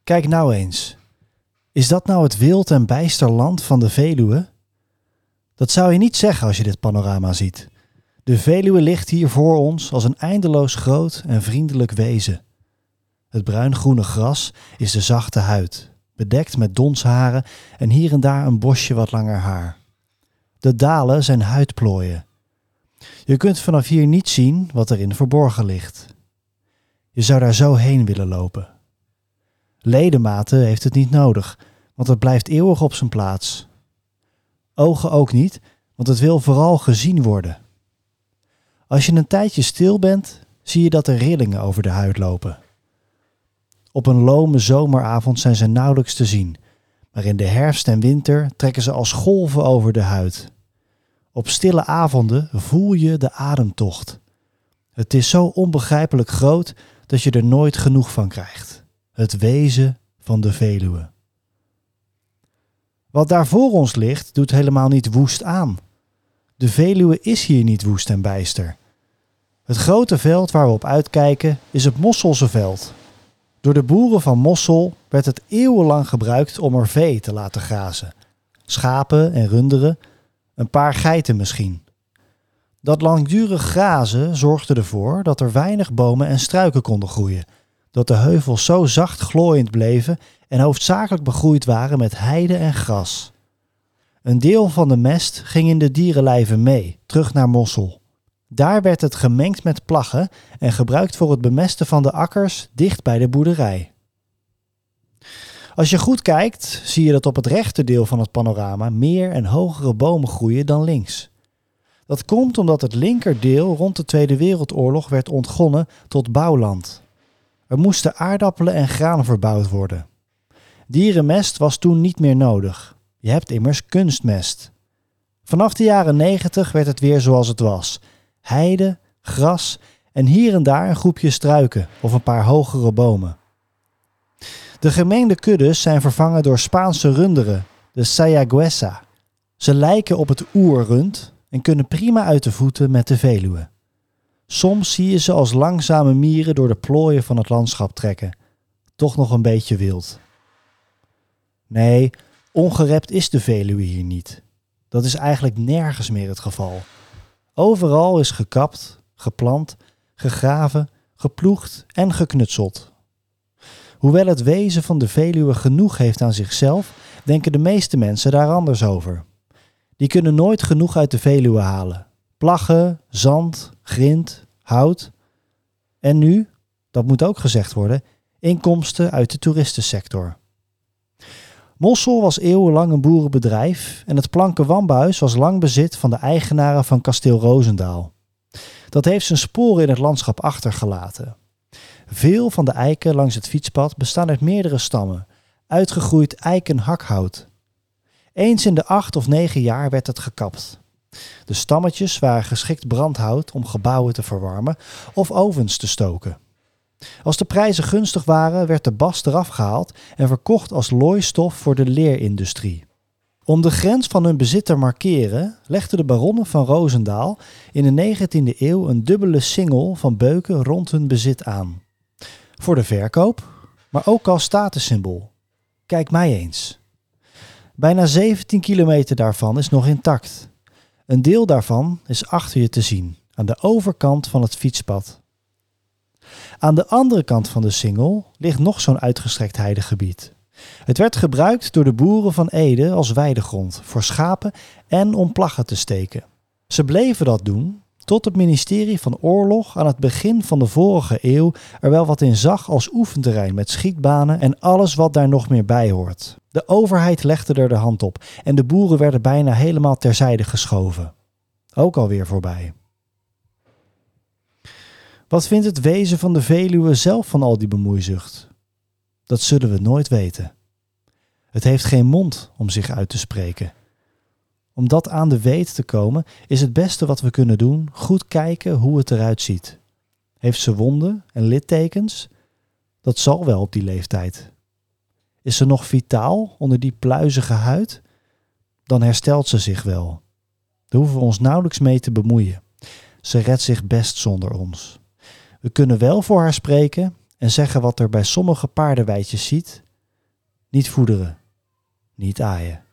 Kijk nou eens. Is dat nou het wild en bijster land van de Veluwe? Dat zou je niet zeggen als je dit panorama ziet. De Veluwe ligt hier voor ons als een eindeloos groot en vriendelijk wezen. Het bruingroene gras is de zachte huid, bedekt met donsharen en hier en daar een bosje wat langer haar. De dalen zijn huidplooien. Je kunt vanaf hier niet zien wat erin verborgen ligt. Je zou daar zo heen willen lopen. Ledematen heeft het niet nodig, want het blijft eeuwig op zijn plaats. Ogen ook niet, want het wil vooral gezien worden. Als je een tijdje stil bent, zie je dat er rillingen over de huid lopen. Op een lome zomeravond zijn ze nauwelijks te zien, maar in de herfst en winter trekken ze als golven over de huid. Op stille avonden voel je de ademtocht. Het is zo onbegrijpelijk groot dat je er nooit genoeg van krijgt. Het wezen van de Veluwe. Wat daar voor ons ligt, doet helemaal niet woest aan. De Veluwe is hier niet woest en bijster. Het grote veld waar we op uitkijken is het Mosselse veld. Door de boeren van Mossel werd het eeuwenlang gebruikt om er vee te laten grazen. Schapen en runderen, een paar geiten misschien. Dat langdurig grazen zorgde ervoor dat er weinig bomen en struiken konden groeien, dat de heuvels zo zacht glooiend bleven en hoofdzakelijk begroeid waren met heide en gras. Een deel van de mest ging in de dierenlijven mee, terug naar Mossel. Daar werd het gemengd met plaggen en gebruikt voor het bemesten van de akkers dicht bij de boerderij. Als je goed kijkt, zie je dat op het rechte deel van het panorama meer en hogere bomen groeien dan links. Dat komt omdat het linkerdeel rond de Tweede Wereldoorlog werd ontgonnen tot bouwland. Er moesten aardappelen en graan verbouwd worden. Dierenmest was toen niet meer nodig. Je hebt immers kunstmest. Vanaf de jaren 90 werd het weer zoals het was. Heide, gras en hier en daar een groepje struiken of een paar hogere bomen. De gemengde kuddes zijn vervangen door Spaanse runderen, de Sayaguesa. Ze lijken op het oerrund en kunnen prima uit de voeten met de Veluwe. Soms zie je ze als langzame mieren door de plooien van het landschap trekken. Toch nog een beetje wild. Nee, ongerept is de Veluwe hier niet. Dat is eigenlijk nergens meer het geval. Overal is gekapt, geplant, gegraven, geploegd en geknutseld. Hoewel het wezen van de Veluwe genoeg heeft aan zichzelf, denken de meeste mensen daar anders over. Die kunnen nooit genoeg uit de Veluwe halen. Plaggen, zand, grind, hout. En nu, dat moet ook gezegd worden, inkomsten uit de toeristensector. Mossel was eeuwenlang een boerenbedrijf en het planken wambuis was lang bezit van de eigenaren van kasteel Rozendaal. Dat heeft zijn sporen in het landschap achtergelaten. Veel van de eiken langs het fietspad bestaan uit meerdere stammen, uitgegroeid eikenhakhout. Eens in de 8 of 9 jaar werd het gekapt. De stammetjes waren geschikt brandhout om gebouwen te verwarmen of ovens te stoken. Als de prijzen gunstig waren, werd de bast eraf gehaald en verkocht als looistof voor de leerindustrie. Om de grens van hun bezit te markeren, legden de baronnen van Rozendaal in de 19e eeuw een dubbele singel van beuken rond hun bezit aan. Voor de verkoop, maar ook als statussymbool. Kijk mij eens. Bijna 17 kilometer daarvan is nog intact. Een deel daarvan is achter je te zien, aan de overkant van het fietspad. Aan de andere kant van de singel ligt nog zo'n uitgestrekt heidegebied. Het werd gebruikt door de boeren van Ede als weidegrond voor schapen en om plaggen te steken. Ze bleven dat doen tot het ministerie van Oorlog aan het begin van de vorige eeuw er wel wat in zag als oefenterrein met schietbanen en alles wat daar nog meer bij hoort. De overheid legde er de hand op en de boeren werden bijna helemaal terzijde geschoven. Ook alweer voorbij. Wat vindt het wezen van de Veluwe zelf van al die bemoeizucht? Dat zullen we nooit weten. Het heeft geen mond om zich uit te spreken. Om dat aan de weet te komen is het beste wat we kunnen doen goed kijken hoe het eruit ziet. Heeft ze wonden en littekens? Dat zal wel op die leeftijd. Is ze nog vitaal onder die pluizige huid? Dan herstelt ze zich wel. Daar hoeven we ons nauwelijks mee te bemoeien. Ze redt zich best zonder ons. We kunnen wel voor haar spreken en zeggen wat er bij sommige paardenweidjes ziet, niet voederen, niet aaien.